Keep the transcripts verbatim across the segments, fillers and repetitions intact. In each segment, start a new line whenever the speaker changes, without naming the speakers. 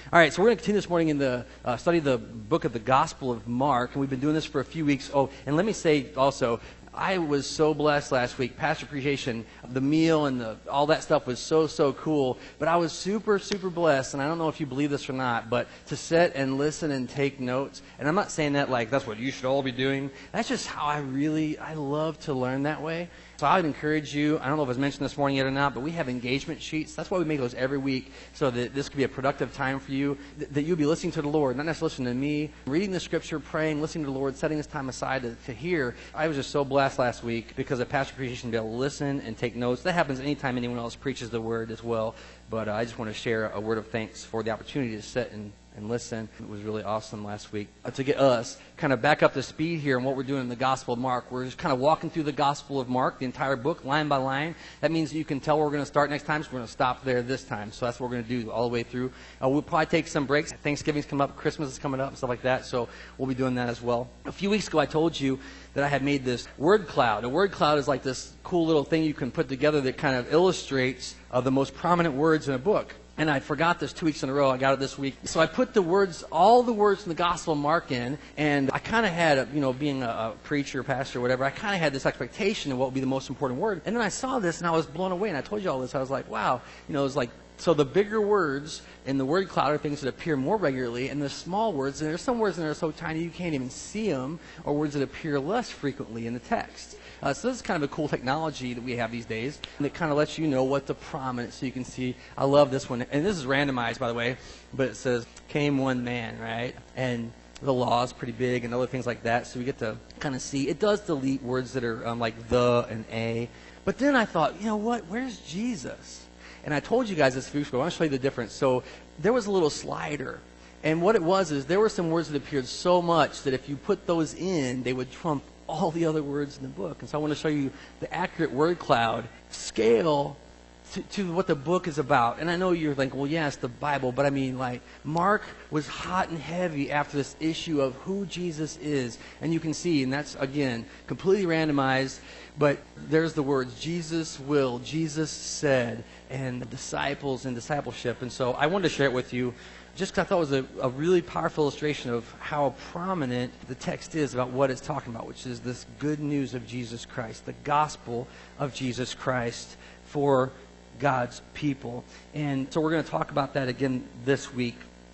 All right, so we're going to continue this morning in the uh, study of the book of the Gospel of Mark, and we've been doing this for a few weeks. Oh, and let me say also, I was so blessed last week. Pastor Appreciation, the meal and the, all that stuff was so, so cool. But I was super, super blessed, and I don't know if you believe this or not, but to sit and listen and take notes. And I'm not saying that like that's what you should all be doing. That's just how I really, I love to learn that way. So I would encourage you, I don't know if it was mentioned this morning yet or not, but we have engagement sheets. That's why we make those every week, so that this could be a productive time for you, th- that you'll be listening to the Lord, not necessarily listening to me, reading the Scripture, praying, listening to the Lord, setting this time aside to, to hear. I was just so blessed last week because of Pastor Appreciation to be able to listen and take notes. That happens anytime anyone else preaches the Word as well, but uh, I just want to share a word of thanks for the opportunity to sit and and listen. It was really awesome last week uh, to get us kind of back up to speed here on what we're doing in the Gospel of Mark. We're just kind of walking through the Gospel of Mark, the entire book, line by line. That means you can tell where we're going to start next time, so we're going to stop there this time. So that's what we're going to do all the way through. Uh, we'll probably take some breaks. Thanksgiving's coming up, Christmas is coming up, stuff like that, so we'll be doing that as well. A few weeks ago I told you that I had made this word cloud. A word cloud is like this cool little thing you can put together that kind of illustrates uh, the most prominent words in a book. And I forgot this two weeks in a row. I got it this week. So I put the words, all the words in the Gospel of Mark in, and I kind of had, a, you know, being a, a preacher, pastor, whatever, I kind of had this expectation of what would be the most important word. And then I saw this, and I was blown away. And I told you all this. I was like, wow. You know, it was like, so the bigger words in the word cloud are things that appear more regularly, and the small words, and there's some words in there that are so tiny you can't even see them, or words that appear less frequently in the text. Uh, so this is kind of a cool technology that we have these days, and it kind of lets you know what the prominent, so you can see. I love this one, and this is randomized, by the way, but it says, came one man, right? And the law is pretty big and other things like that, so we get to kind of see. It does delete words that are um, like the and a, but then I thought, you know what, where's Jesus? And I told you guys this a few weeks ago. I want to show you the difference. So there was a little slider. And what it was is there were some words that appeared so much that if you put those in, they would trump all the other words in the book. And so I want to show you the accurate word cloud scale to, to what the book is about. And I know you're thinking, well, yeah, it's the Bible. But I mean, like, Mark was hot and heavy after this issue of who Jesus is. And you can see, and that's, again, completely randomized. But there's the words, Jesus will, Jesus said, and the disciples and discipleship. And so I wanted to share it with you just because I thought it was a, a really powerful illustration of how prominent the text is about what it's talking about, which is this good news of Jesus Christ, the gospel of Jesus Christ for God's people. And so we're going to talk about that again this week.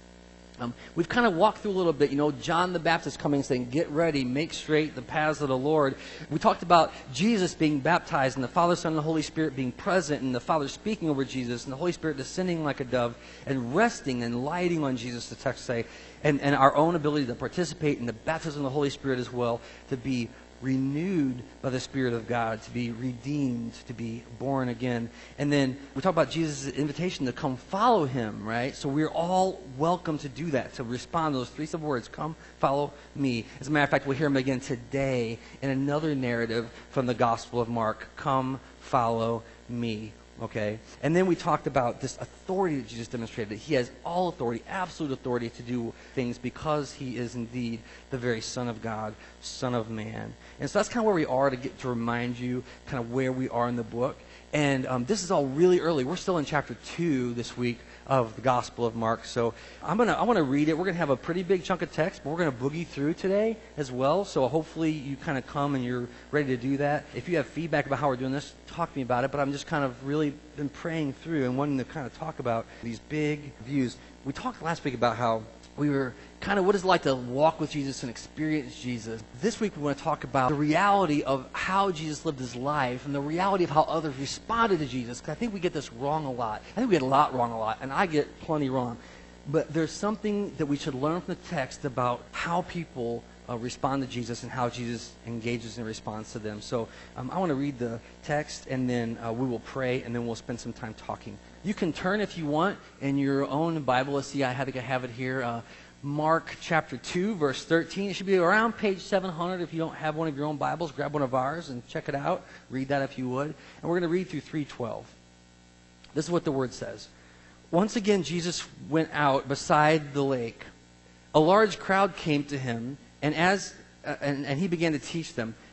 Um, we've kind of walked through a little bit, you know, John the Baptist coming saying, get ready, make straight the paths of the Lord. We talked about Jesus being baptized and the Father, Son, and the Holy Spirit being present and the Father speaking over Jesus and the Holy Spirit descending like a dove and resting and lighting on Jesus, the text say, and, and our own ability to participate in the baptism of the Holy Spirit as well, to be renewed by the Spirit of God, to be redeemed, to be born again. And then we talk about Jesus' invitation to come follow him, right? So we're all welcome to do that, to respond to those three simple words, come follow me. As a matter of fact, we'll hear him again today in another narrative from the Gospel of Mark, come follow me. Okay? And then we talked about this authority that Jesus demonstrated, that he has all authority, absolute authority to do things because he is indeed the very Son of God, Son of Man. And so that's kind of where we are to get to remind you kind of where we are in the book. And um, this is all really early. We're still in chapter two this week of the Gospel of Mark. So I'm gonna I want to read it. We're gonna have a pretty big chunk of text, but we're gonna boogie through today as well. So hopefully you kind of come and you're ready to do that. If you have feedback about how we're doing this, talk to me about it. But I'm just kind of really been praying through and wanting to kind of talk about these big views. We talked last week about how we were kind of what it's like to walk with Jesus and experience Jesus. This week we want to talk about the reality of how Jesus lived his life and the reality of how others responded to Jesus. Because I think we get this wrong a lot. I think we get a lot wrong a lot, and I get plenty wrong. But there's something that we should learn from the text about how people uh, respond to Jesus and how Jesus engages and responds to them. So um, I want to read the text, and then uh, we will pray, and then we'll spend some time talking. You can turn, if you want, in your own Bible. Let's see, I had to have it here. Uh, Mark chapter two, verse thirteen. It should be around page seven hundred. If you don't have one of your own Bibles, grab one of ours and check it out. Read that if you would. And we're going to read through three twelve. This is what the word says. Once again, Jesus went out beside the lake. A large crowd came to him, and as uh, and, and he began to teach them.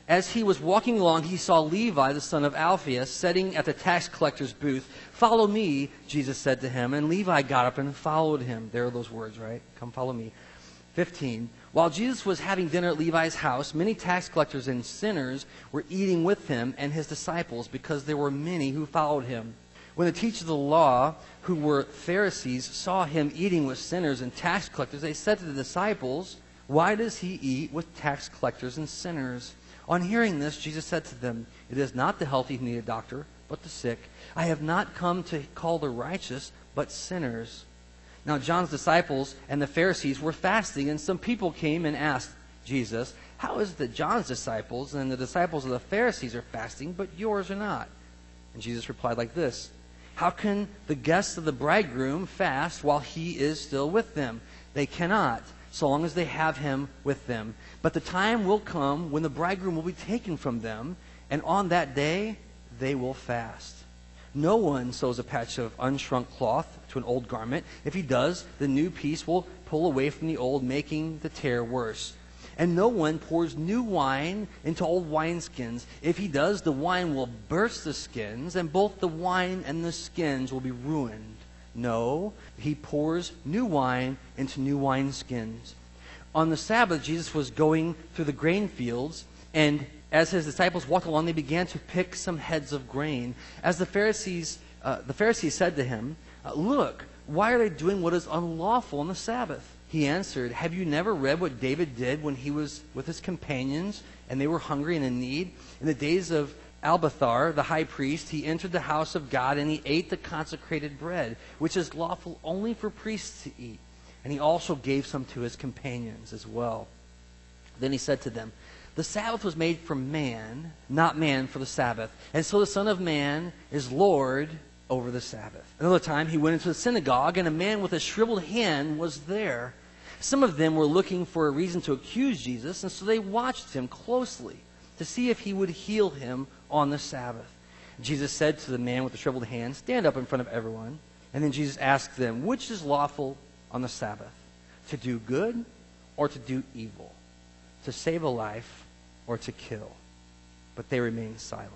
As he was walking along, he saw Levi, the son of Alphaeus, sitting at the tax collector's booth. "Follow me," Jesus said to him. And Levi got up and followed him. There are those words, right? Come follow me. fifteen. While Jesus was having dinner at Levi's house, many tax collectors and sinners were eating with him and his disciples, because there were many who followed him. When the teachers of the law, who were Pharisees, saw him eating with sinners and tax collectors, they said to the disciples, "Why does he eat with tax collectors and sinners?" On hearing this, Jesus said to them, "It is not the healthy who need a doctor, but the sick. I have not come to call the righteous, but sinners." Now John's disciples and the Pharisees were fasting, and some people came and asked Jesus, "How is it that John's disciples and the disciples of the Pharisees are fasting, but yours are not?" And Jesus replied like this, "How can the guests of the bridegroom fast while he is still with them? They cannot, so long as they have him with them. But the time will come when the bridegroom will be taken from them, and on that day they will fast. No one sews a patch of unshrunk cloth to an old garment. If he does, the new piece will pull away from the old, making the tear worse. And no one pours new wine into old wineskins. If he does, the wine will burst the skins, and both the wine and the skins will be ruined. No, he pours new wine into new wineskins." On the Sabbath, Jesus was going through the grain fields, and as his disciples walked along, they began to pick some heads of grain. As the Pharisees, uh, the Pharisees said to him, uh, "Look, why are they doing what is unlawful on the Sabbath?" He answered, "Have you never read what David did when he was with his companions and they were hungry and in need? In the days of Abiathar, the high priest, he entered the house of God and he ate the consecrated bread, which is lawful only for priests to eat. And he also gave some to his companions as well. Then he said to them, the Sabbath was made for man, not man for the Sabbath. And so the Son of Man is Lord over the Sabbath." Another time he went into the synagogue, and a man with a shriveled hand was there. Some of them were looking for a reason to accuse Jesus, and so they watched him closely to see if he would heal him on the Sabbath. Jesus said to the man with the shriveled hand, "Stand up in front of everyone." And then Jesus asked them, "Which is lawful on the Sabbath, to do good or to do evil, to save a life or to kill?" But they remained silent.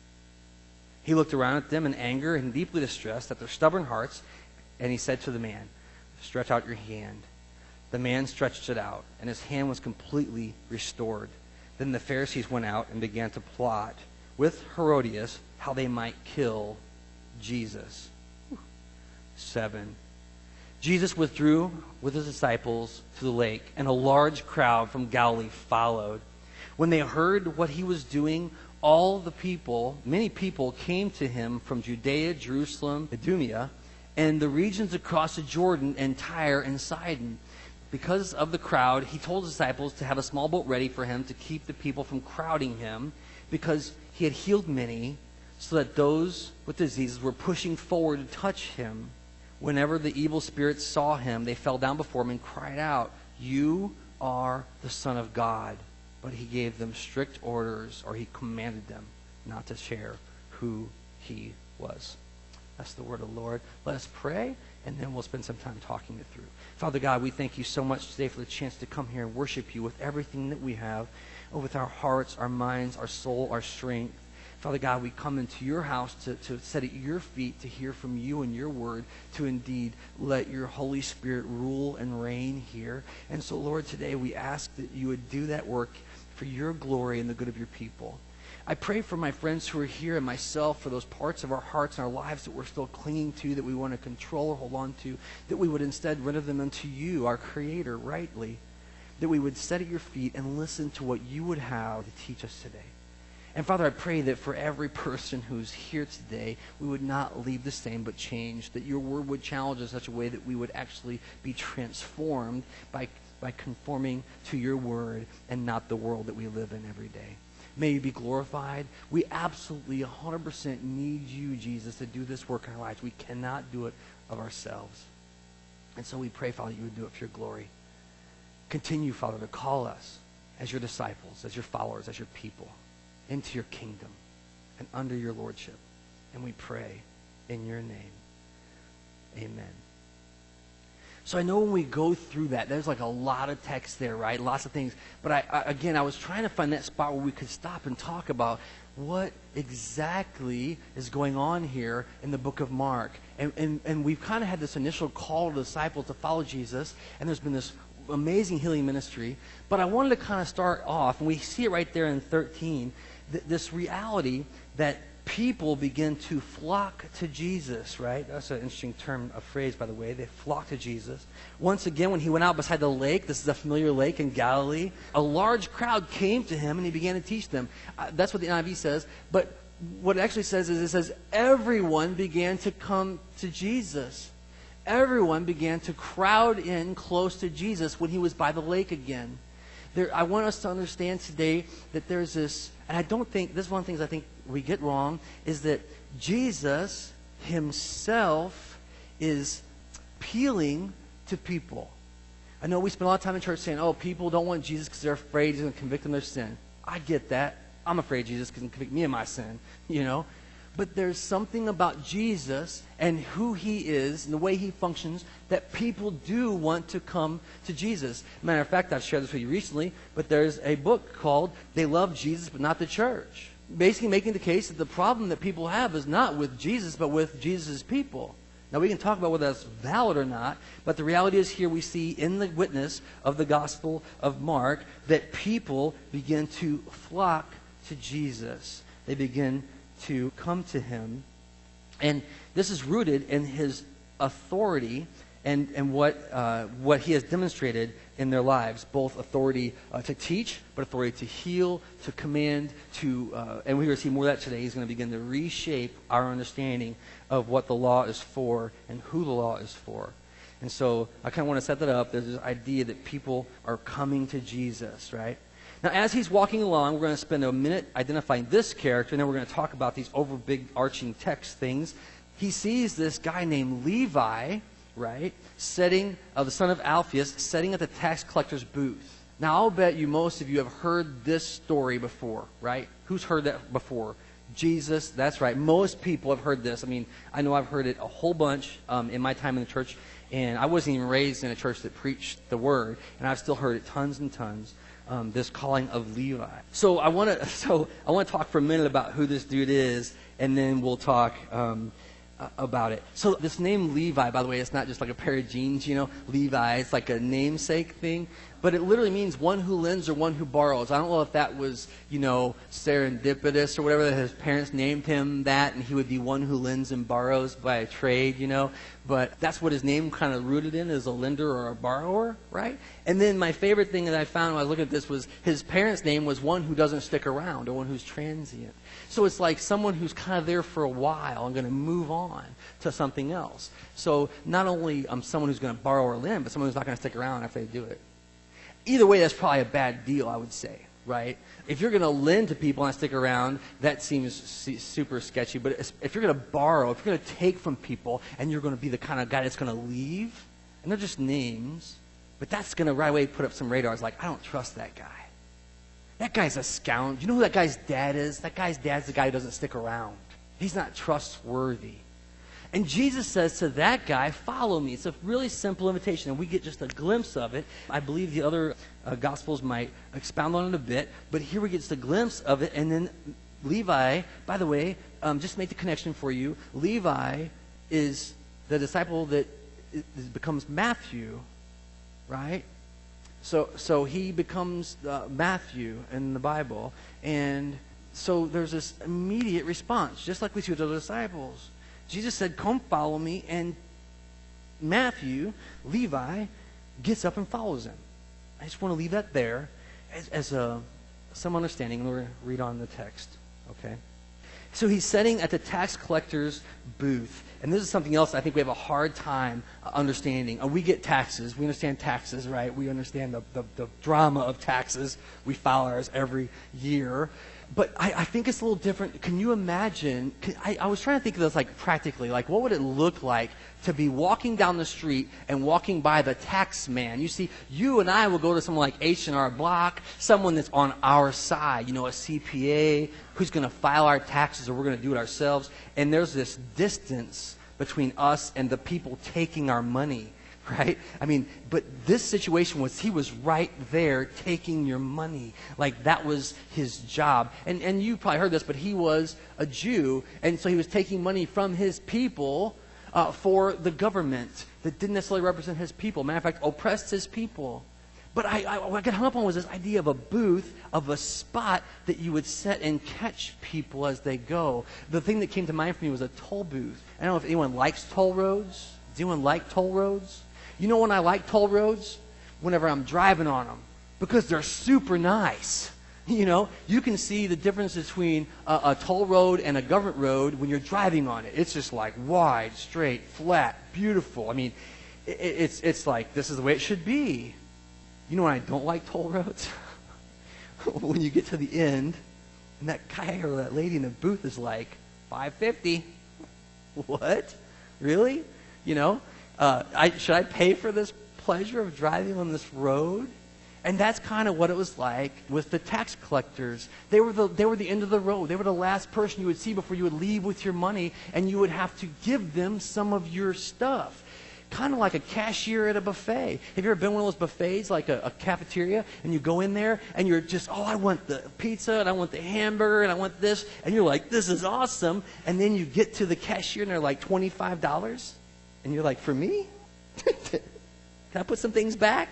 He looked around at them in anger and deeply distressed at their stubborn hearts, and he said to the man, "Stretch out your hand." The man stretched it out, and his hand was completely restored. Then the Pharisees went out and began to plot with Herodias how they might kill Jesus. Seven. Jesus withdrew with his disciples to the lake, and a large crowd from Galilee followed. When they heard what he was doing, all the people, many people came to him from Judea, Jerusalem, Idumea, and the regions across the Jordan, and Tyre and Sidon. Because of the crowd, he told his disciples to have a small boat ready for him to keep the people from crowding him, because he had healed many, so that those with diseases were pushing forward to touch him. Whenever the evil spirits saw him, they fell down before him and cried out, "You are the Son of God." But he gave them strict orders, or he commanded them not to share who he was. That's the word of the Lord. Let us pray, and then we'll spend some time talking it through. Father God, we thank you so much today for the chance to come here and worship you with everything that we have, with our hearts, our minds, our soul, our strength. Father God, we come into your house to, to sit at your feet to hear from you and your word, to indeed let your Holy Spirit rule and reign here. And so, Lord, today we ask that you would do that work for your glory and the good of your people. I pray for my friends who are here and myself, for those parts of our hearts and our lives that we're still clinging to, that we want to control or hold on to, that we would instead render them unto you, our Creator, rightly, that we would sit at your feet and listen to what you would have to teach us today. And Father, I pray that for every person who's here today, we would not leave the same but changed, that your word would challenge us in such a way that we would actually be transformed by, by conforming to your word and not the world that we live in every day. May you be glorified. We absolutely one hundred percent need you, Jesus, to do this work in our lives. We cannot do it of ourselves. And so we pray, Father, you would do it for your glory. Continue, Father, to call us as your disciples, as your followers, as your people, into your kingdom and under your lordship. And we pray in your name. Amen. So I know when we go through that, there's like a lot of text there, right? Lots of things. But I, I again, I was trying to find that spot where we could stop and talk about what exactly is going on here in the book of Mark. And, and, and we've kind of had this initial call to the disciples to follow Jesus, and there's been this amazing healing ministry. But I wanted to kind of start off, and we see it right there in thirteen, th- this reality that people begin to flock to Jesus, right? That's an interesting term, a phrase, by the way. They flock to Jesus. Once again, when he went out beside the lake, this is a familiar lake in Galilee, a large crowd came to him and he began to teach them. Uh, that's what the N I V says. But what it actually says is it says everyone began to come to Jesus. Everyone began to crowd in close to Jesus when he was by the lake again. There, I want us to understand today that there's this, and I don't think, this is one of the things I think we get wrong, is that Jesus himself is appealing to people. I know we spend a lot of time in church saying, oh, people don't want Jesus because they're afraid he's going to convict them of their sin. I get that. I'm afraid Jesus can convict me of my sin, you know. But there's something about Jesus and who he is and the way he functions that people do want to come to Jesus. Matter of fact, I've shared this with you recently, but there's a book called They Love Jesus But Not the Church. Basically making the case that the problem that people have is not with Jesus, but with Jesus' people. Now, we can talk about whether that's valid or not, but the reality is here we see in the witness of the Gospel of Mark that people begin to flock to Jesus. They begin to come to him. And this is rooted in his authority and, and what, uh, what he has demonstrated in their lives, both authority uh, to teach, but authority to heal, to command, to, uh, and we're going to see more of that today. He's going to begin to reshape our understanding of what the law is for and who the law is for. And so I kind of want to set that up. There's this idea that people are coming to Jesus, right? Now, as he's walking along, we're going to spend a minute identifying this character, and then we're going to talk about these over big arching text things. He sees this guy named Levi, right, setting, uh, the son of Alphaeus, setting at the tax collector's booth. Now, I'll bet you most of you have heard this story before, right? Who's heard that before? Jesus, that's right. Most people have heard this. I mean, I know I've heard it a whole bunch um, in my time in the church, and I wasn't even raised in a church that preached the word, and I've still heard it tons and tons. Um, this calling of Levi. So I want to so I want to talk for a minute about who this dude is, and then we'll talk um, uh, about it. So this name Levi, by the way, it's not just like a pair of jeans, you know. Levi, it's like a namesake thing, but it literally means one who lends or one who borrows. I don't know if that was, you know, serendipitous or whatever, that his parents named him that, and he would be one who lends and borrows by trade, you know. But that's what his name kind of rooted in, is a lender or a borrower, right? And then my favorite thing that I found when I was looking at this was his parents' name was one who doesn't stick around, or one who's transient. So it's like someone who's kind of there for a while and going to move on to something else. So not only um, someone who's going to borrow or lend, but someone who's not going to stick around after they do it. Either way, that's probably a bad deal, I would say, right? If you're going to lend to people and not stick around, that seems super sketchy. But if you're going to borrow, if you're going to take from people, and you're going to be the kind of guy that's going to leave, and they're just names, but that's going to right away put up some radars like, I don't trust that guy. That guy's a scoundrel. You know who that guy's dad is? That guy's dad's the guy who doesn't stick around. He's not trustworthy. And Jesus says to that guy, follow me. It's a really simple invitation, and we get just a glimpse of it. I believe the other uh, Gospels might expound on it a bit, but here we get just a glimpse of it. And then Levi, by the way, um, just to make the connection for you, Levi is the disciple that is, becomes Matthew, right? So, so he becomes uh, Matthew in the Bible, and so there's this immediate response, just like we see with the disciples. Jesus said, come follow me, and Matthew, Levi, gets up and follows him. I just want to leave that there as, as a, some understanding, and we're going to read on the text, okay? So he's sitting at the tax collector's booth, and this is something else I think we have a hard time understanding. Uh, we get taxes. We understand taxes, right? We understand the, the, the drama of taxes. We file ours every year. But I, I think it's a little different. Can you imagine? Can, I, I was trying to think of this like practically. Like, what would it look like to be walking down the street and walking by the tax man? You see, you and I will go to someone like H and R Block, someone that's on our side, you know, a C P A who's going to file our taxes, or we're going to do it ourselves. And there's this distance between us and the people taking our money, right? I mean, but this situation was he was right there taking your money. Like that was his job. And and you probably heard this, but he was a Jew, and so he was taking money from his people uh, for the government that didn't necessarily represent his people. Matter of fact, oppressed his people. But I, I, what I got hung up on was this idea of a booth, of a spot that you would set and catch people as they go. The thing that came to mind for me was a toll booth. I don't know if anyone likes toll roads. Does anyone like toll roads? You know when I like toll roads? Whenever I'm driving on them. Because they're super nice. You know, you can see the difference between a, a toll road and a government road when you're driving on it. It's just like wide, straight, flat, beautiful. I mean, it, it's it's like this is the way it should be. You know when I don't like toll roads? When you get to the end, and that guy or that lady in the booth is like, five fifty. What? Really? You know? Uh, I, should I pay for this pleasure of driving on this road? And that's kind of what it was like with the tax collectors. They were the they were the end of the road. They were the last person you would see before you would leave with your money, and you would have to give them some of your stuff. Kind of like a cashier at a buffet. Have you ever been one of those buffets, like a, a cafeteria, and you go in there and you're just, oh, I want the pizza and I want the hamburger and I want this, and you're like, this is awesome. And then you get to the cashier and they're like twenty-five dollars, and you're like, for me? Can I put some things back?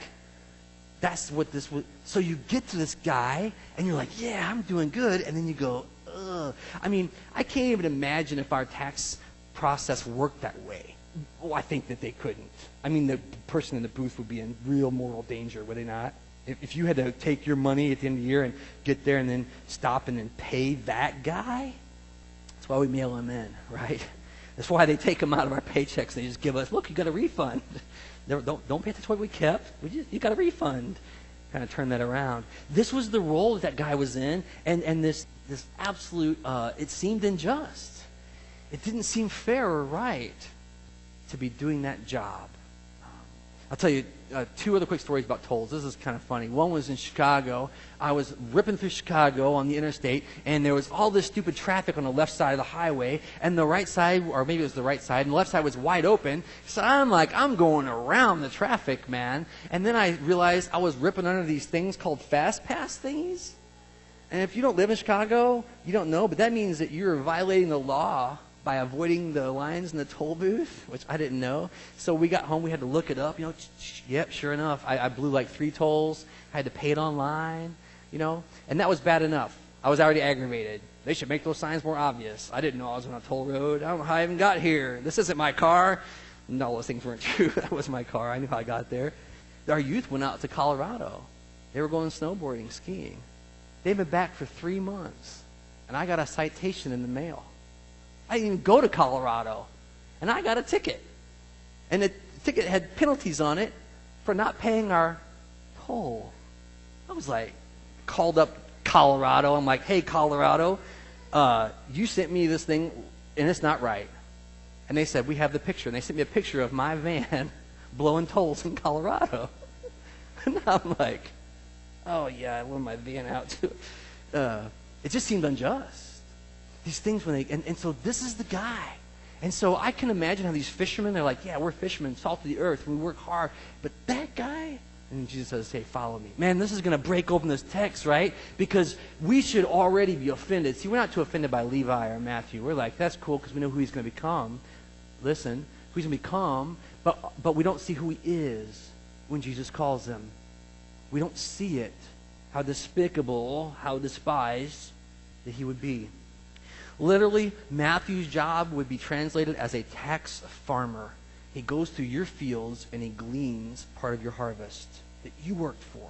That's what this was. So you get to this guy and you're like, yeah, I'm doing good, and then you go, ugh. I mean, I can't even imagine if our tax process worked that way. Oh, I think that they couldn't. I mean, the person in the booth would be in real moral danger, would they not? If, if you had to take your money at the end of the year and get there and then stop and then pay that guy, that's why we mail them in, right? That's why they take them out of our paychecks. They just give us, look, you got a refund. don't, don't pay attention to what we kept. We just, you got a refund. Kind of turn that around. This was the role that that guy was in, and, and this, this absolute, uh, it seemed unjust. It didn't seem fair or right to be doing that job. Um, I'll tell you uh, two other quick stories about tolls. This is kind of funny. One was in Chicago. I was ripping through Chicago on the interstate, and there was all this stupid traffic on the left side of the highway, and the right side, or maybe it was the right side, and the left side was wide open. So I'm like, I'm going around the traffic, man. And then I realized I was ripping under these things called fast pass thingies. And if you don't live in Chicago, you don't know, but that means that you're violating the law by avoiding the lines in the toll booth, which I didn't know. So we got home, we had to look it up. You know, yep, sure enough, I, I blew like three tolls. I had to pay it online, you know, and that was bad enough. I was already aggravated. They should make those signs more obvious. I didn't know I was on a toll road. I don't know how I even got here. This isn't my car. No, those things weren't true. That was my car. I knew how I got there. Our youth went out to Colorado. They were going snowboarding, skiing. They've been back for three months, and I got a citation in the mail. I didn't even go to Colorado, and I got a ticket. And the ticket had penalties on it for not paying our toll. I was like, called up Colorado. I'm like, hey, Colorado, uh, you sent me this thing, and it's not right. And they said, we have the picture. And they sent me a picture of my van blowing tolls in Colorado. And I'm like, oh, yeah, I loaned my van out to uh, it just seemed unjust. These things when they, and, and so this is the guy. And so I can imagine how these fishermen, they're like, yeah, we're fishermen, salt of the earth, we work hard. But that guy, and Jesus says, hey, follow me. Man, this is going to break open this text, right? Because we should already be offended. See, we're not too offended by Levi or Matthew. We're like, that's cool because we know who he's going to become. Listen, who he's going to become, but, but we don't see who he is when Jesus calls him. We don't see it, how despicable, how despised that he would be. Literally, Matthew's job would be translated as a tax farmer. He goes through your fields and he gleans part of your harvest that you worked for.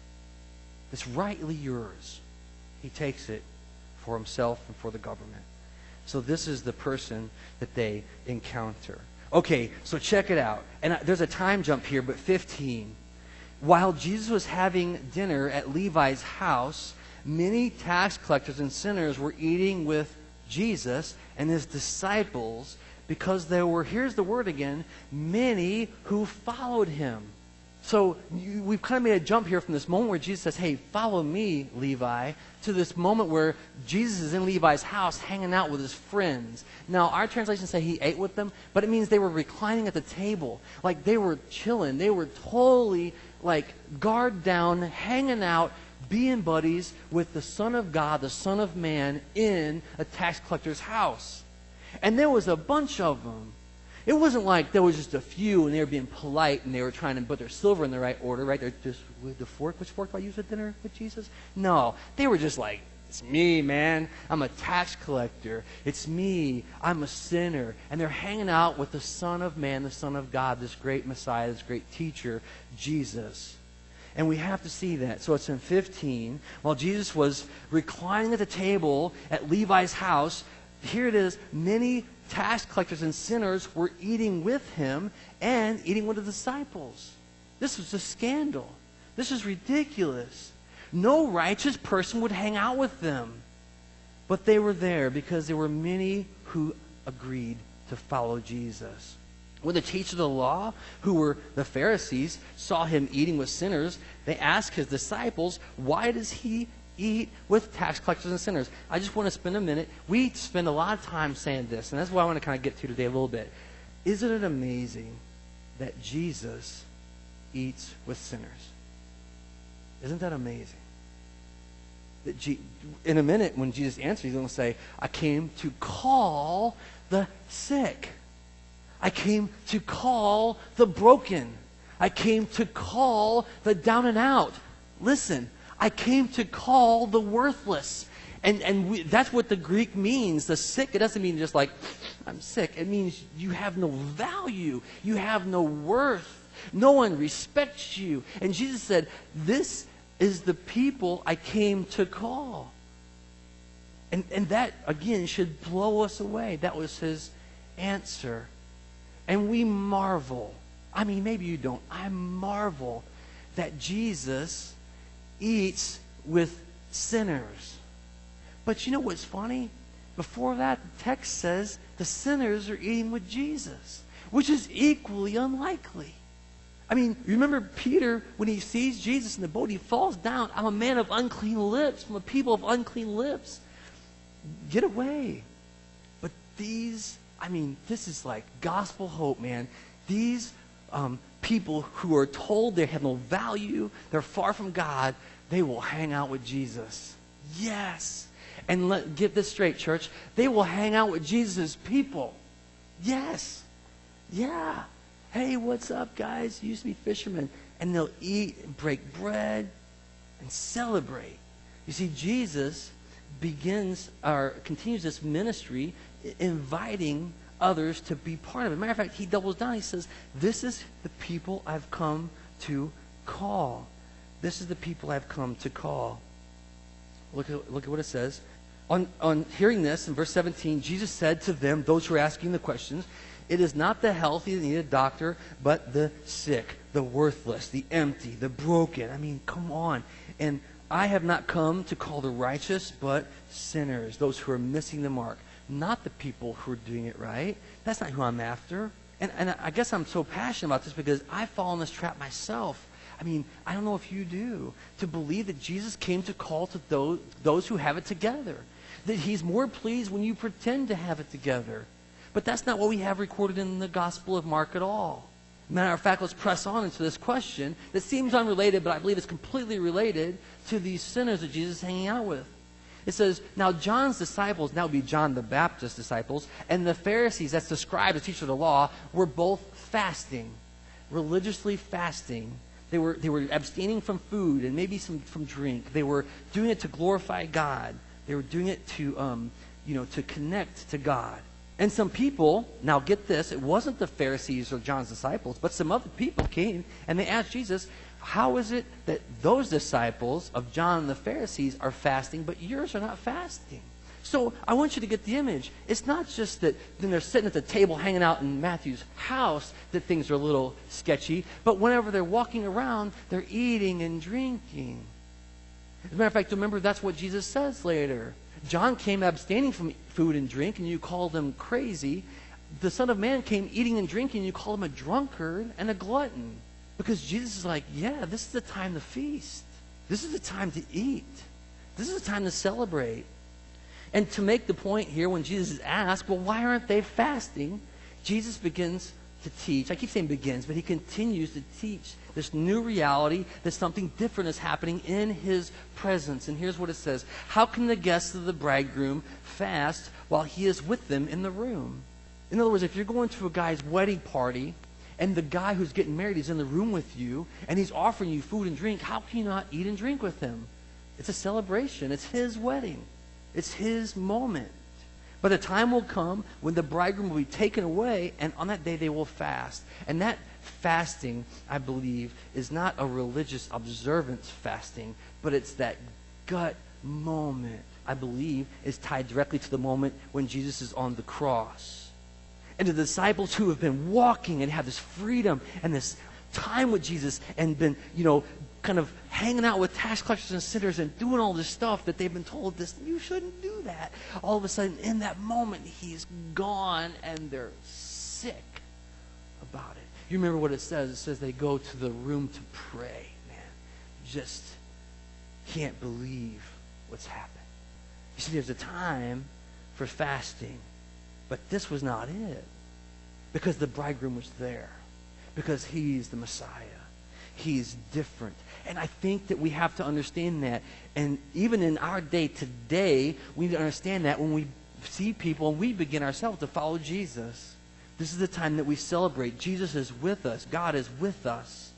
It's rightly yours. He takes it for himself and for the government. So this is the person that they encounter. Okay, so check it out. And there's a time jump here, but fifteen. While Jesus was having dinner at Levi's house, many tax collectors and sinners were eating with Jesus and his disciples because there were, here's the word again, many who followed him. So you, we've kind of made a jump here from this moment where Jesus says, hey, follow me, Levi, to this moment where Jesus is in Levi's house hanging out with his friends. Now, our translations say he ate with them, but it means they were reclining at the table. Like they were chilling. They were totally like guard down, hanging out, being buddies with the Son of God, the Son of Man, in a tax collector's house. And there was a bunch of them. It wasn't like there was just a few and they were being polite and they were trying to put their silver in the right order, right? They're just, with the fork, which fork do I use at dinner with Jesus? No, they were just like, it's me, man. I'm a tax collector. It's me. I'm a sinner. And they're hanging out with the Son of Man, the Son of God, this great Messiah, this great teacher, Jesus. And we have to see that. So it's in fifteen. While Jesus was reclining at the table at Levi's house, here it is, many tax collectors and sinners were eating with him and eating with the disciples. This was a scandal. This is ridiculous. No righteous person would hang out with them. But they were there because there were many who agreed to follow Jesus. When the teachers of the law, who were the Pharisees, saw him eating with sinners, they asked his disciples, why does he eat with tax collectors and sinners? I just want to spend a minute. We spend a lot of time saying this, and that's what I want to kind of get to today a little bit. Isn't it amazing that Jesus eats with sinners? Isn't that amazing? That G- in a minute, when Jesus answers, he's going to say, I came to call the sick. I came to call the broken. I came to call the down and out. Listen, I came to call the worthless. And and we, that's what the Greek means. The sick, it doesn't mean just like, I'm sick. It means you have no value. You have no worth. No one respects you. And Jesus said, this is the people I came to call. And, and that, again, should blow us away. That was his answer. And we marvel. I mean, maybe you don't. I marvel that Jesus eats with sinners. But you know what's funny? Before that, the text says the sinners are eating with Jesus, which is equally unlikely. I mean, remember Peter, when he sees Jesus in the boat, he falls down. I'm a man of unclean lips, from a people of unclean lips. Get away. But these, I mean, this is like gospel hope, man. These um, people who are told they have no value, they're far from God, they will hang out with Jesus. Yes. And let, get this straight, church. They will hang out with Jesus' people. Yes. Yeah. Hey, what's up, guys? You used to be fishermen. And they'll eat and break bread and celebrate. You see, Jesus begins or continues this ministry inviting others to be part of it. Matter of fact, he doubles down. He says, this is the people I've come to call. This is the people I've come to call. Look at, look at what it says. On, on hearing this, in verse seventeen, Jesus said to them, those who are asking the questions, it is not the healthy that need a doctor, but the sick, the worthless, the empty, the broken. I mean, come on. And I have not come to call the righteous, but sinners, those who are missing the mark. Not the people who are doing it right. That's not who I'm after. And, and I guess I'm so passionate about this because I fall in this trap myself. I mean, I don't know if you do, to believe that Jesus came to call to those, those who have it together. That he's more pleased when you pretend to have it together. But that's not what we have recorded in the Gospel of Mark at all. Matter of fact, let's press on into this question that seems unrelated, but I believe it's completely related to these sinners that Jesus is hanging out with. It says, now John's disciples, now would be John the Baptist's disciples, and the Pharisees, that's the scribes, the teachers of the law, were both fasting, religiously fasting. They were, they were abstaining from food and maybe some from drink. They were doing it to glorify God. They were doing it to, um, you know, to connect to God. And some people, now get this, it wasn't the Pharisees or John's disciples, but some other people came and they asked Jesus, how is it that those disciples of John and the Pharisees are fasting, but yours are not fasting? So I want you to get the image. It's not just that then they're sitting at the table hanging out in Matthew's house that things are a little sketchy, but whenever they're walking around, they're eating and drinking. As a matter of fact, remember that's what Jesus says later. John came abstaining from food and drink, and you call them crazy. The Son of Man came eating and drinking, and you call him a drunkard and a glutton. Because Jesus is like, yeah, this is the time to feast. This is the time to eat. This is the time to celebrate. And to make the point here, when Jesus is asked, well, why aren't they fasting? Jesus begins to teach. I keep saying begins, but he continues to teach this new reality that something different is happening in his presence. And here's what it says. How can the guests of the bridegroom fast while he is with them in the room? In other words, if you're going to a guy's wedding party and the guy who's getting married is in the room with you and he's offering you food and drink, how can you not eat and drink with him? It's a celebration. It's his wedding. It's his moment. But the time will come when the bridegroom will be taken away, and on that day they will fast. And that fasting, I believe, is not a religious observance fasting, but it's that gut moment, I believe, is tied directly to the moment when Jesus is on the cross. And the disciples who have been walking and have this freedom and this time with Jesus and been, you know, kind of hanging out with tax collectors and sinners and doing all this stuff that they've been told, this, you shouldn't do that. All of a sudden, in that moment, he's gone and they're sick about it. You remember what it says? It says they go to the room to pray. Man, just can't believe what's happened. You see, there's a time for fasting, but this was not it. Because the bridegroom was there. Because he's the Messiah. He's different. And I think that we have to understand that. And even in our day today, we need to understand that when we see people and we begin ourselves to follow Jesus. This is the time that we celebrate. Jesus is with us. God is with us.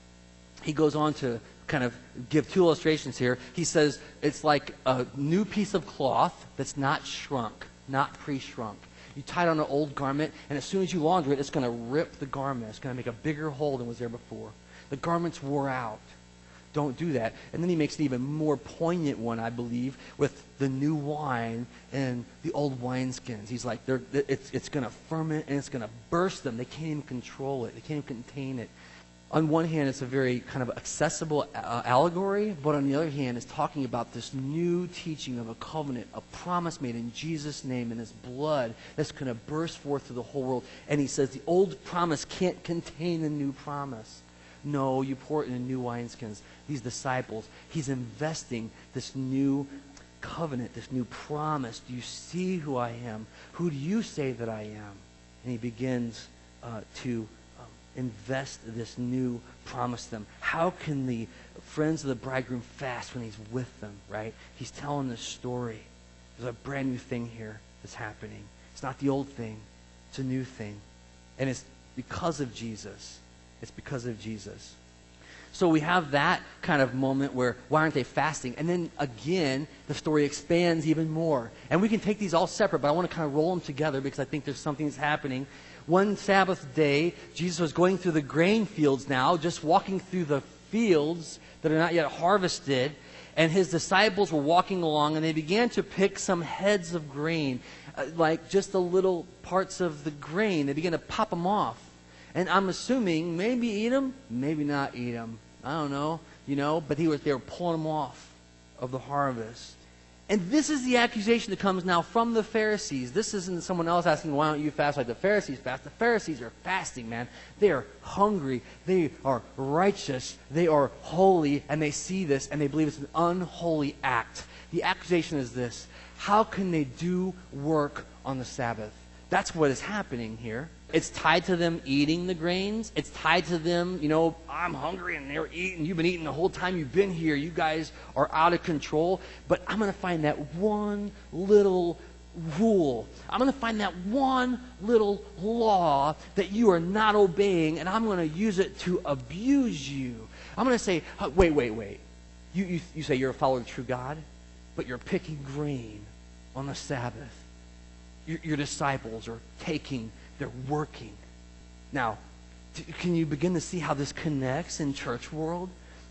He goes on to kind of give two illustrations here. He says it's like a new piece of cloth that's not shrunk, not pre-shrunk. You tie it on an old garment, and as soon as you launder it, it's going to rip the garment. It's going to make a bigger hole than was there before. The garments wore out. Don't do that. And then he makes an even more poignant one, I believe, with the new wine and the old wineskins. He's like, they're, it's, it's going to ferment and it's going to burst them. They can't even control it. They can't even contain it. On one hand, it's a very kind of accessible uh, allegory, but on the other hand, it's talking about this new teaching of a covenant, a promise made in Jesus' name and his blood that's going to burst forth to the whole world. And he says the old promise can't contain the new promise. No, you pour it in new wineskins. These disciples, he's investing this new covenant, this new promise. Do you see who I am? Who do you say that I am? And he begins uh, to um, invest this new promise to them. How can the friends of the bridegroom fast when he's with them, right? He's telling this story. There's a brand new thing here that's happening. It's not the old thing. It's a new thing. And it's because of Jesus. It's because of Jesus. So we have that kind of moment where, why aren't they fasting? And then again, the story expands even more. And we can take these all separate, but I want to kind of roll them together because I think there's something that's happening. One Sabbath day, Jesus was going through the grain fields now, just walking through the fields that are not yet harvested. And his disciples were walking along, and they began to pick some heads of grain, uh, like just the little parts of the grain. They began to pop them off. And I'm assuming maybe eat them, maybe not eat them. I don't know, you know, but he was, they were pulling them off of the harvest. And this is the accusation that comes now from the Pharisees. This isn't someone else asking, why don't you fast like the Pharisees fast? The Pharisees are fasting, man. They are hungry. They are righteous. They are holy. And they see this and they believe it's an unholy act. The accusation is this: how can they do work on the Sabbath? That's what is happening here. It's tied to them eating the grains. It's tied to them, you know, I'm hungry and they're eating. You've been eating the whole time you've been here. You guys are out of control. But I'm going to find that one little rule. I'm going to find that one little law that you are not obeying, and I'm going to use it to abuse you. I'm going to say, wait, wait, wait. You, you, you say you're a follower of the true God, but you're picking grain on the Sabbath. Your, your disciples are taking, they're working. Now, t- can you begin to see how this connects in church world?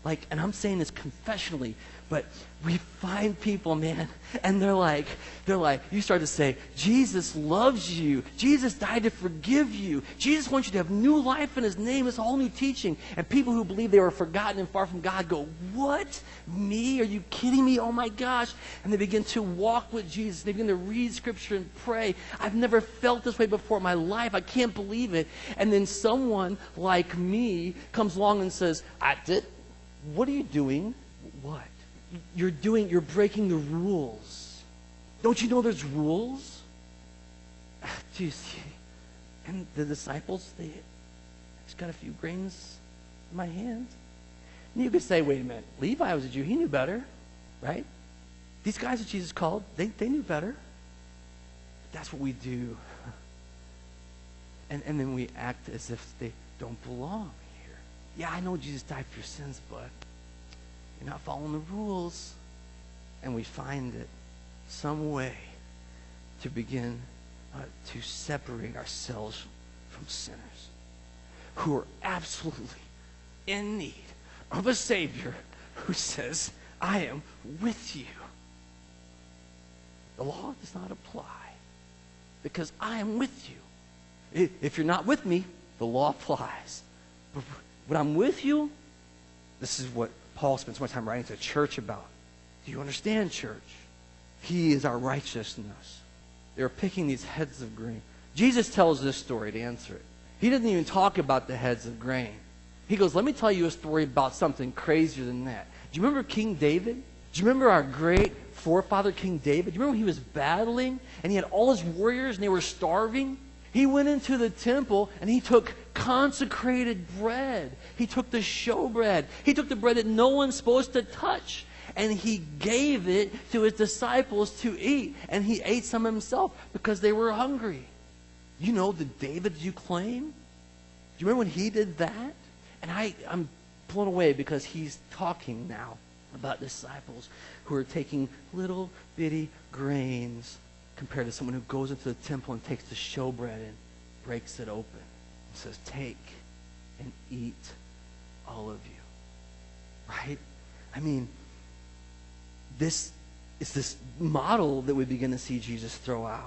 Like, and I'm saying this confessionally, but we find people, man, and they're like, they're like, you start to say, Jesus loves you. Jesus died to forgive you. Jesus wants you to have new life in his name. It's a whole new teaching. And people who believe they were forgotten and far from God go, what? Me? Are you kidding me? Oh my gosh. And they begin to walk with Jesus. They begin to read scripture and pray. I've never felt this way before in my life. I can't believe it. And then someone like me comes along and says, I did. What are you doing? What? You're doing, you're breaking the rules. Don't you know there's rules? Jeez. And the disciples, they just got a few grains in my hand. And you could say, wait a minute, Levi was a Jew. He knew better, right? These guys that Jesus called, they, they knew better. That's what we do. And, and then we act as if they don't belong. Yeah, I know Jesus died for your sins, but you're not following the rules. And we find it some way to begin uh, to separate ourselves from sinners who are absolutely in need of a Savior who says, I am with you. The law does not apply because I am with you. If you're not with me, the law applies. But when I'm with you, this is what Paul spends so much time writing to the church about. Do you understand, church? He is our righteousness. They're picking these heads of grain. Jesus tells this story to answer it. He doesn't even talk about the heads of grain. He goes, let me tell you a story about something crazier than that. Do you remember King David? Do you remember our great forefather, King David? Do you remember when he was battling and he had all his warriors and they were starving? He went into the temple and he took consecrated bread. He took the showbread. He took the bread that no one's supposed to touch. And he gave it to his disciples to eat. And he ate some himself because they were hungry. You know the David you claim? Do you remember when he did that? And I, I'm blown away because he's talking now about disciples who are taking little bitty grains compared to someone who goes into the temple and takes the showbread and breaks it open and says, take and eat, all of you. Right? I mean, this is this model that we begin to see Jesus throw out.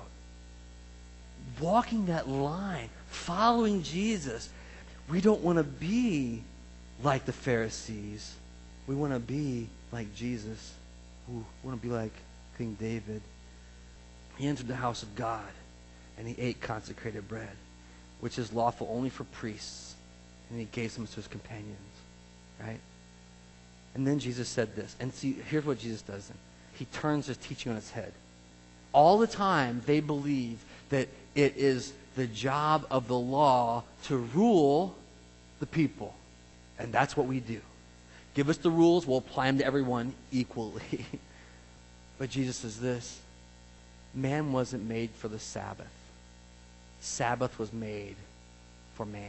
Walking that line, following Jesus. We don't want to be like the Pharisees. We want to be like Jesus. We want to be like King David. He entered the house of God, and he ate consecrated bread, which is lawful only for priests, and he gave some to his companions, right? And then Jesus said this, and see, here's what Jesus does then. He turns his teaching on its head. All the time, they believe that it is the job of the law to rule the people, and that's what we do. Give us the rules, we'll apply them to everyone equally. But Jesus says this, man wasn't made for the Sabbath. Sabbath was made for man.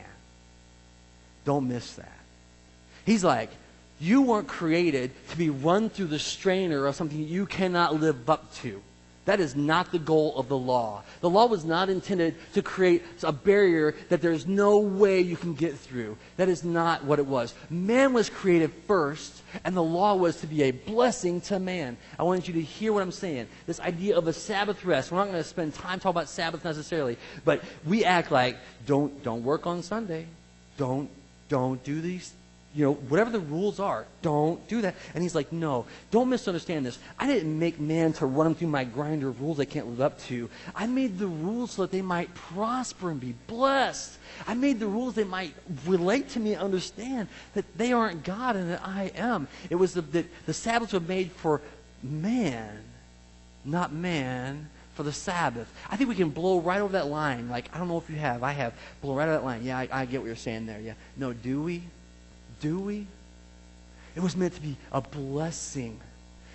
Don't miss that. He's like, you weren't created to be run through the strainer of something you cannot live up to. That is not the goal of the law. The law was not intended to create a barrier that there's no way you can get through. That is not what it was. Man was created first, and the law was to be a blessing to man. I want you to hear what I'm saying. This idea of a Sabbath rest. We're not going to spend time talking about Sabbath necessarily, but we act like, don't, don't work on Sunday. Don't, don't do these You know, whatever the rules are, don't do that. And he's like, no, don't misunderstand this. I didn't make man to run them through my grinder of rules they can't live up to. I made the rules so that they might prosper and be blessed. I made the rules they might relate to me and understand that they aren't God and that I am. It was the, the, the Sabbaths were made for man, not man for the Sabbath. I think we can blow right over that line. Like, I don't know if you have. I have. Blow right over that line. Yeah, I, I get what you're saying there. Yeah. No, do we? Do we? It was meant to be a blessing.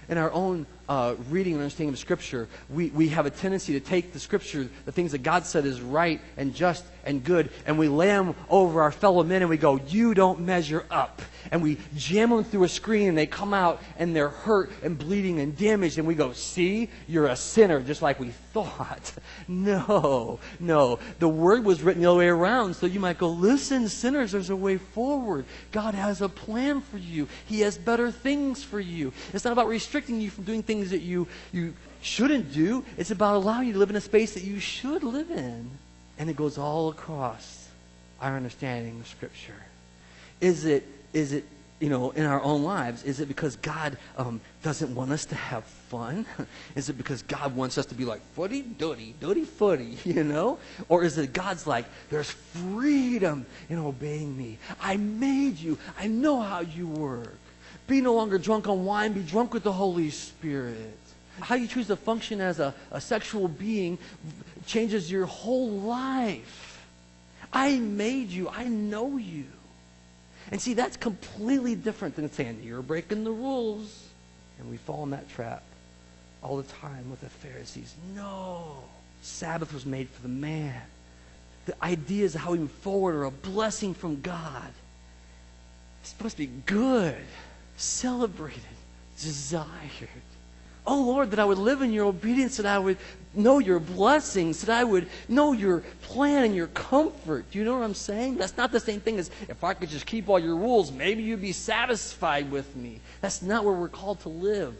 in our own uh, reading and understanding of Scripture, we, we have a tendency to take the Scripture, the things that God said is right and just and good, and we lay them over our fellow men and we go, you don't measure up. And we jam them through a screen and they come out and they're hurt and bleeding and damaged, and we go, see, you're a sinner, just like we thought. No, no. The Word was written the other way around, so you might go, listen, sinners, there's a way forward. God has a plan for you. He has better things for you. It's not about restricting you from doing things that you, you shouldn't do. It's about allowing you to live in a space that you should live in. And it goes all across our understanding of Scripture. Is it, is it, you know, in our own lives? Is it because God um, doesn't want us to have fun? Is it because God wants us to be like footy-dooty, dooty-footy, you know? Or is it God's like, there's freedom in obeying me. I made you. I know how you work. Be no longer drunk on wine. Be drunk with the Holy Spirit. How you choose to function as a, a sexual being changes your whole life. I made you. I know you. And see, that's completely different than saying, you're breaking the rules. And we fall in that trap all the time with the Pharisees. No. Sabbath was made for the man. The ideas of how we move forward are a blessing from God. It's supposed to be good, celebrated, desired. Oh, Lord, that I would live in your obedience, that I would know your blessings, that I would know your plan and your comfort. Do you know what I'm saying? That's not the same thing as, if I could just keep all your rules, maybe you'd be satisfied with me. That's not where we're called to live.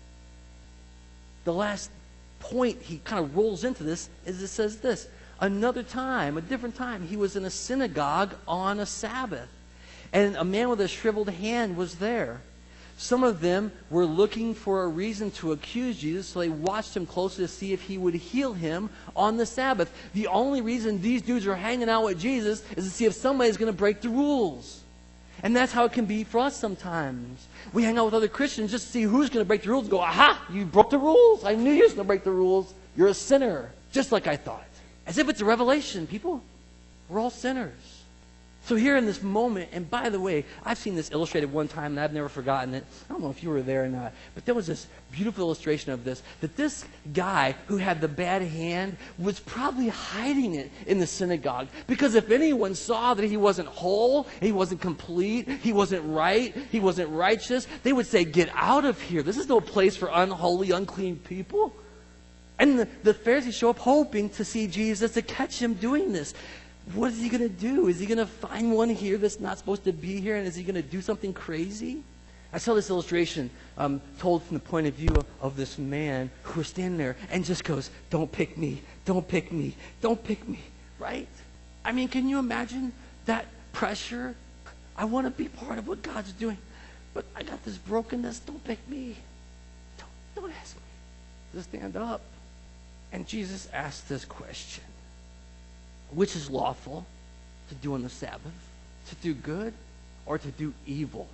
The last point he kind of rolls into this is it says this. Another time, a different time, he was in a synagogue on a Sabbath, and a man with a shriveled hand was there. Some of them were looking for a reason to accuse Jesus, so they watched him closely to see if he would heal him on the Sabbath. The only reason these dudes are hanging out with Jesus is to see if somebody's going to break the rules. And that's how it can be for us sometimes. We hang out with other Christians just to see who's going to break the rules and go, aha, you broke the rules. I knew you was going to break the rules. You're a sinner, just like I thought. As if it's a revelation, people. We're all sinners. So here in this moment, and by the way, I've seen this illustrated one time, and I've never forgotten it. I don't know if you were there or not, but there was this beautiful illustration of this, that this guy who had the bad hand was probably hiding it in the synagogue. Because if anyone saw that he wasn't whole, he wasn't complete, he wasn't right, he wasn't righteous, they would say, get out of here. This is no place for unholy, unclean people. And the, the Pharisees show up hoping to see Jesus, to catch him doing this. What is he going to do? Is he going to find one here that's not supposed to be here? And is he going to do something crazy? I saw this illustration um, told from the point of view of, of this man who was standing there and just goes, don't pick me, don't pick me, don't pick me, right? I mean, can you imagine that pressure? I want to be part of what God's doing, but I got this brokenness. Don't pick me. Don't, don't ask me to stand up. And Jesus asked this question. Which is lawful to do on the Sabbath? To do good or to do evil?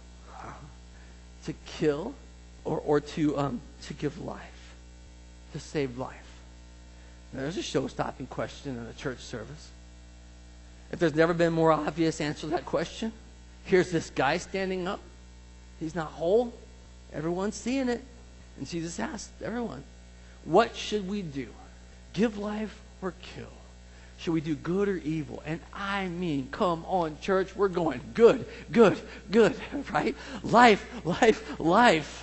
To kill or, or to, um, to give life? To save life? Now, there's a show-stopping question in a church service. If there's never been a more obvious answer to that question, here's this guy standing up. He's not whole. Everyone's seeing it. And Jesus asked everyone, what should we do? Give life or kill? Should we do good or evil? And I mean, come on, church, we're going good, good, good, right? Life, life, life.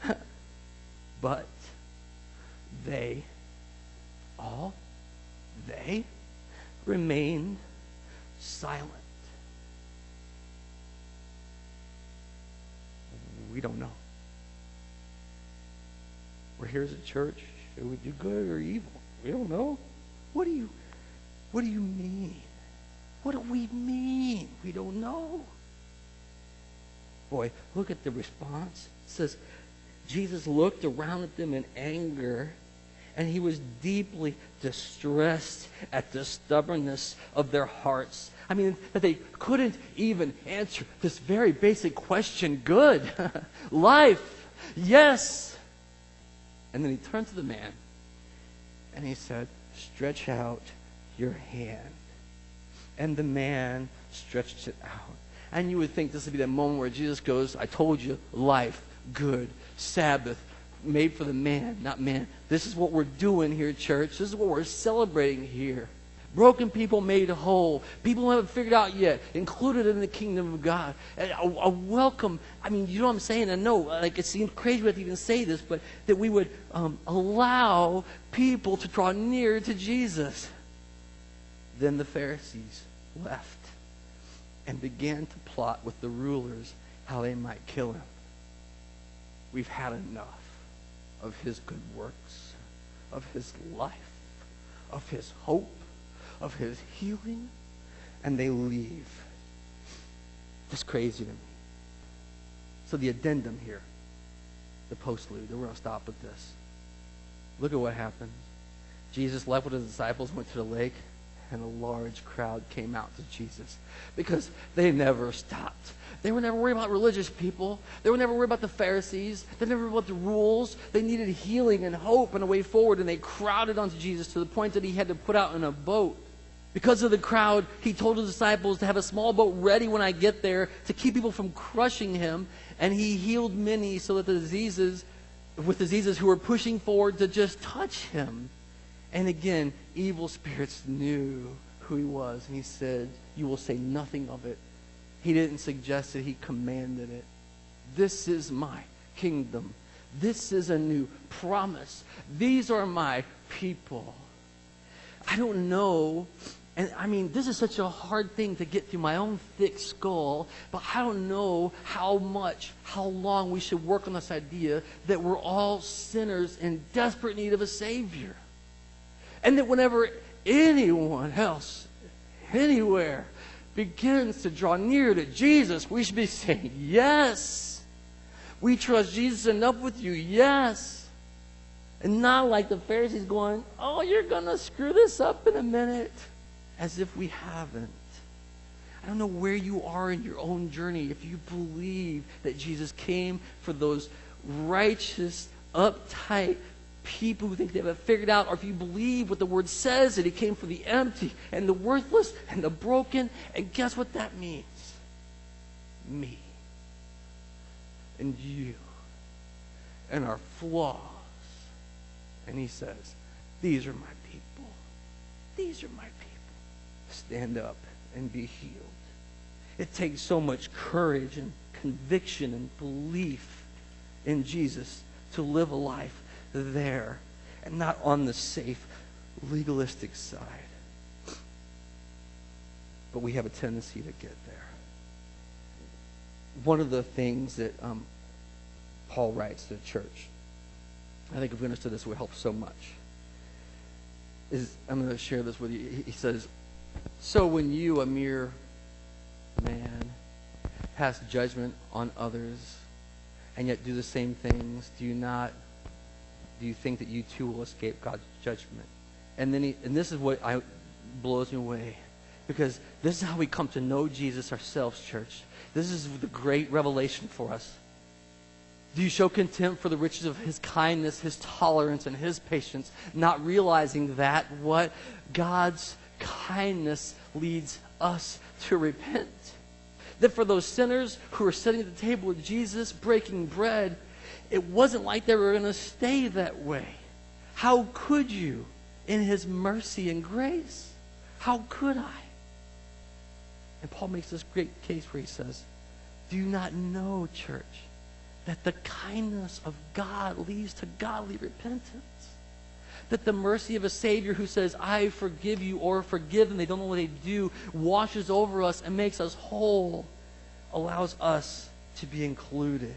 But they, all, they remained silent. We don't know. We're here as a church. Should we do good or evil? We don't know. What do you What do you mean? What do we mean? We don't know. Boy, look at the response. It says, Jesus looked around at them in anger, and he was deeply distressed at the stubbornness of their hearts. I mean, that they couldn't even answer this very basic question. Good. Life. Yes. And then he turned to the man, and he said, stretch out your hand. And the man stretched it out. And you would think this would be that moment where Jesus goes, I told you, life, good, Sabbath, made for the man, not man. This is what we're doing here, church. This is what we're celebrating here. Broken people made whole. People who haven't figured out yet, included in the kingdom of God. A, a welcome. I mean, you know what I'm saying? I know, like, it seems crazy we have to even say this, but that we would um, allow people to draw near to Jesus. Then the Pharisees left and began to plot with the rulers how they might kill him. We've had enough of his good works, of his life, of his hope, of his healing, and they leave. That's crazy to me. So the addendum here, the postlude, we're going to stop with this. Look at what happens. Jesus left with his disciples, went to the lake, and a large crowd came out to Jesus because they never stopped. They were never worried about religious people. They were never worried about the Pharisees. They never worried about the rules. They needed healing and hope and a way forward, and they crowded onto Jesus to the point that he had to put out in a boat. Because of the crowd, he told his disciples to have a small boat ready when I get there to keep people from crushing him, and he healed many so that the diseases, with diseases who were pushing forward to just touch him. And again, evil spirits knew who he was, and he said, you will say nothing of it. He didn't suggest it, he commanded it. This is my kingdom. This is a new promise. These are my people. I don't know, and I mean, this is such a hard thing to get through my own thick skull, but I don't know how much, how long we should work on this idea that we're all sinners in desperate need of a Savior. And that whenever anyone else, anywhere, begins to draw near to Jesus, we should be saying, yes. We trust Jesus enough with you, yes. And not like the Pharisees going, oh, you're going to screw this up in a minute. As if we haven't. I don't know where you are in your own journey. If you believe that Jesus came for those righteous, uptight people who think they have it figured out, or if you believe what the Word says, that he came for the empty and the worthless and the broken, and guess what that means? Me. And you. And our flaws. And he says, these are my people. These are my people. Stand up and be healed. It takes so much courage and conviction and belief in Jesus to live a life there and not on the safe, legalistic side. But we have a tendency to get there. One of the things that um, Paul writes to the church, I think if we understood this, it would help so much, is, I'm going to share this with you. He says, so when you, a mere man, pass judgment on others and yet do the same things, do you not, do you think that you too will escape God's judgment? And then he, and this is what I, blows me away, because this is how we come to know Jesus ourselves, church. This is the great revelation for us. Do you show contempt for the riches of his kindness, his tolerance, and his patience, not realizing that what God's kindness leads us to repent? That for those sinners who were sitting at the table with Jesus, breaking bread, it wasn't like they were going to stay that way. How could you in his mercy and grace? How could I? And Paul makes this great case where he says, do you not know, church, that the kindness of God leads to godly repentance? That the mercy of a Savior who says, I forgive you, or forgive them, they don't know what they do, washes over us and makes us whole, allows us to be included.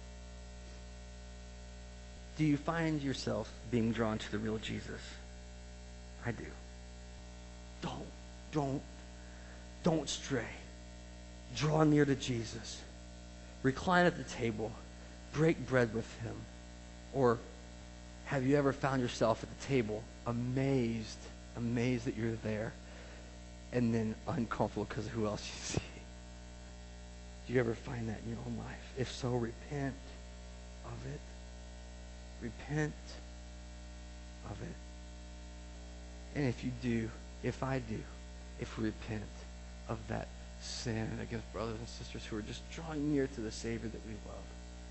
Do you find yourself being drawn to the real Jesus? I do. Don't, don't, don't stray. Draw near to Jesus. Recline at the table. Break bread with him. Or have you ever found yourself at the table amazed, amazed that you're there, and then uncomfortable because of who else you see? Do you ever find that in your own life? If so, repent of it. Repent of it. And if you do, if I do, if we repent of that sin against brothers and sisters who are just drawing near to the Savior that we love,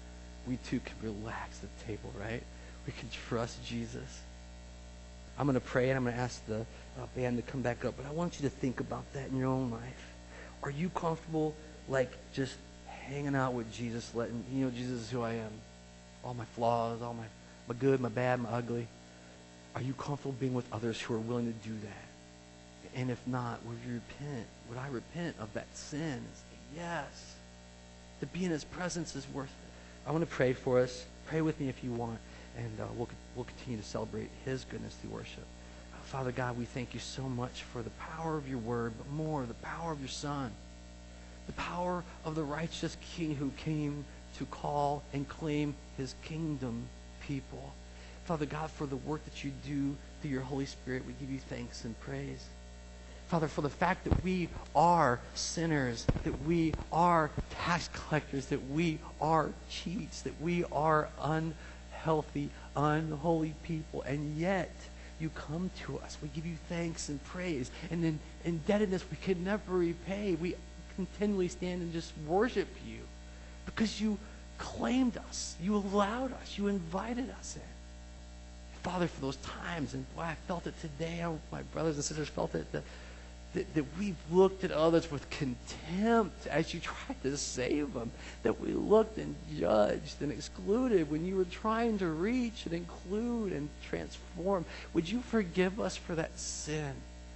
we too can relax at the table, right? We can trust Jesus. I'm going to pray, and I'm going to ask the uh, band to come back up, but I want you to think about that in your own life. Are you comfortable, like, just hanging out with Jesus, letting, you know, Jesus is who I am. All my flaws, all my, my good, my bad, my ugly. Are you comfortable being with others who are willing to do that? And if not, would you repent? Would I repent of that sin and say, yes, to be in his presence is worth it? I want to pray for us. Pray with me if you want, and uh, we'll, we'll continue to celebrate his goodness through worship. Uh, Father God, we thank you so much for the power of your word, but more, the power of your Son. The power of the righteous King who came to call and claim his kingdom people. Father God, for the work that you do through your Holy Spirit, we give you thanks and praise. Father, for the fact that we are sinners, that we are tax collectors, that we are cheats, that we are unhealthy, unholy people, and yet you come to us. We give you thanks and praise. And in indebtedness we can never repay. We continually stand and just worship you because you claimed us. You allowed us. You invited us in. Father, for those times, and boy, I felt it today. I, my brothers and sisters felt it, that, that, that we've looked at others with contempt as you tried to save them, that we looked and judged and excluded when you were trying to reach and include and transform. Would you forgive us for that sin?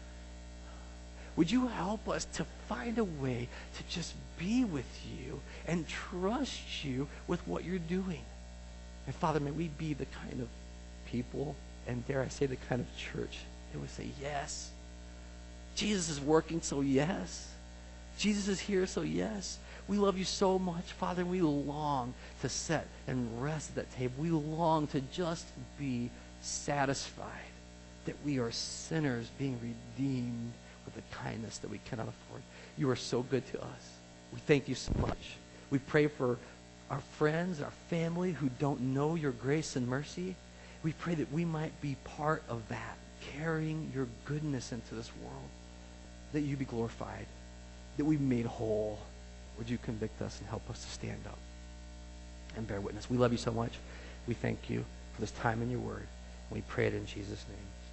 Would you help us to find a way to just be with you and trust you with what you're doing? And Father, may we be the kind of people, and dare I say the kind of church that would say, yes, Jesus is working, so yes. Jesus is here, so yes. We love you so much, Father, and we long to sit and rest at that table. We long to just be satisfied that we are sinners being redeemed with a kindness that we cannot afford. You are so good to us. We thank you so much. We pray for our friends, our family who don't know your grace and mercy. We pray that we might be part of that, carrying your goodness into this world, that you be glorified, that we be made whole. Would you convict us and help us to stand up and bear witness? We love you so much. We thank you for this time in your word. We pray it in Jesus' name.